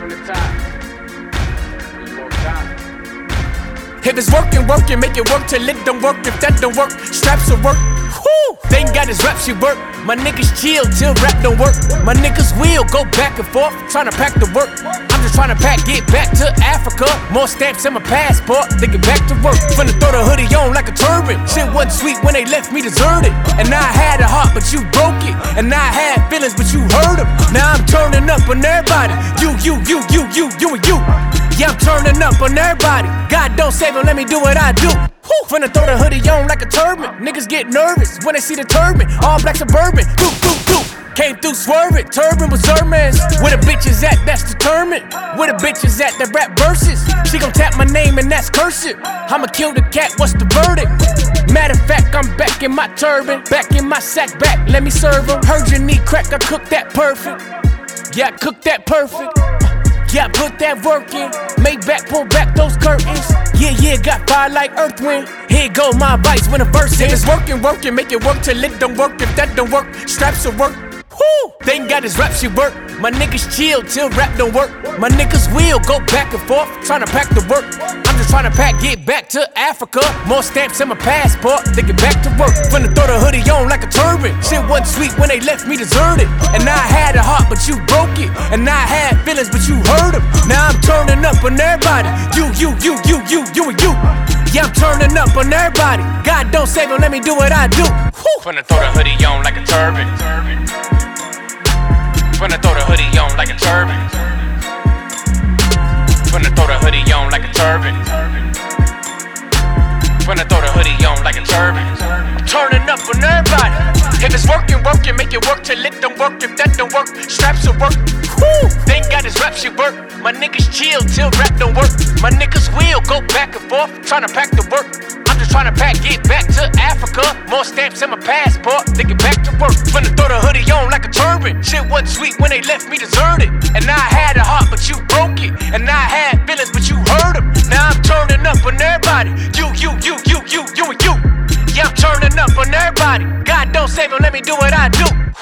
from the top. Need more time. If it's working, make it work till it don't work. If that don't work, straps will work. Whoo! They ain't got his rap shit work. My niggas chill till rap don't work. My niggas will go back and forth, tryna pack the work. I'm just tryna pack, get back to Africa. More stamps in my passport, they get back to work. Finna throw the hoodie on like a turban. Shit wasn't sweet when they left me deserted. And I had a heart, but you broke it. And I had feelings, but you hurt them. Now I'm turning up on everybody. You, and you. Yeah, I'm turning up on everybody. God don't save them, let me do what I do. Whew. Finna throw the hoodie on like a turban. Niggas get nervous when they see the turban. All black suburban. Doo. Came through swerving. Turban was Hermes. Where the bitches at, that's determined. Where the bitches at, that rap verses. She gon' tap my name and that's cursive. I'ma kill the cat, what's the verdict? Matter of fact, I'm back in my turban. Back in my sack, back, let me serve 'em. Heard you need crack, I cooked that perfect. Yeah, I cooked that perfect. Yeah, put that work in. Make back, pull back those curtains. Yeah, got fire like earth wind. Here go my advice when the verse ends. If it's working, make it work till it don't work. If that don't work, straps will work. Whoo! They ain't got his rap shit work. My niggas chill till rap don't work. My niggas will go back and forth, tryna pack the work. I'm just tryna pack, get back to Africa. More stamps in my passport, they get back to work. Finna throw the hoodie on like a turban. Shit wasn't sweet when they left me deserted. And I had a heart, but you broke it. And I had feelings, but you hurt them. Now I'm turning up on everybody. You and you. Yeah, I'm turning up on everybody. God don't save them, let me do what I do. Whew. Finna throw the hoodie on like a turban. Finna throw the hoodie on like a turban. Finna throw the hoodie on like a turban. Finna throw the hoodie on like a turban. I'm turning up on everybody. If it's working, make it work till it don't work. If that don't work, straps will work. Whoo! They ain't got his rap shit work. My niggas chill till rap don't work. My niggas will go back and forth, tryna pack the work. I'm just tryna pack, get back to Africa. More stamps in my passport, they get back to work. Finna throw the hoodie on like a turban. Shit wasn't sweet when they left me deserted. And I had a heart, but you broke it. And I had feelings, but you hurt them. Now I'm turning up on everybody. You and you. Yeah, I'm turning up on everybody. God don't save them, let me do what I do.